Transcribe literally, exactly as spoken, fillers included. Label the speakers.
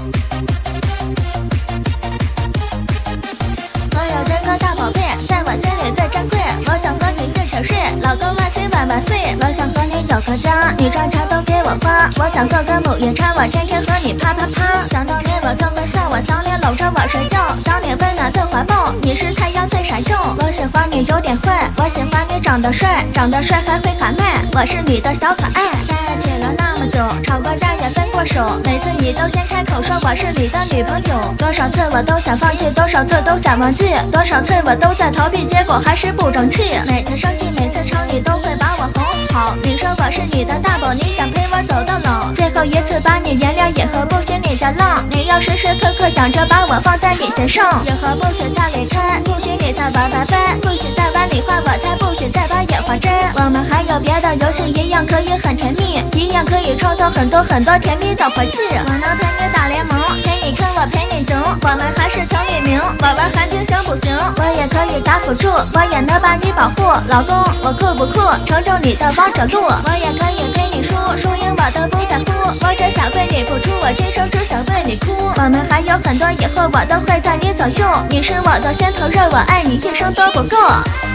Speaker 1: 我有这个大宝贝，在我心里最珍贵。我想和你一起睡，老公万岁万万岁。我想和你有个家，你赚钱都给我花。我想做个母夜叉，我天天和你啪啪啪。想到你我就会笑，我想你搂着我睡觉，想你温暖的怀抱，你是太阳最闪耀。我喜欢你有点坏，我喜欢你长得帅，长得帅还会喊麦，我是你的小可爱。在一起了那么久，吵过架也分过手，每次你都先开口说我是你的女朋友。多少次我都想放弃，多少次都想忘记，多少次我都在逃避，结果还是不争气。每天生气，每次吵你都会把我哄好。你说我是你的大宝，你想陪我走到老，最后一次把你原谅，以后不许你再浪。你要时时刻刻想着把我放在你心上，以后不许再离开，不许你再玩玩翻，不许再玩里花，我才不许再把眼花针。我们还有别的游戏，一样可以很甜蜜，一样可以创造很多很多甜蜜的回忆。我能陪你打联盟，陪你看我陪你赢，我们还是情侣名，我玩寒冰行不行？我也可以打辅助，我也能把你保护。老公，我酷不酷？成就你的王者路。我也可以陪你输，输赢我都不在乎，我只想为你付出，我今生只想为你哭。我们还有很多，以后我都会在你左右，你是我的心头肉，我爱你一生都不够。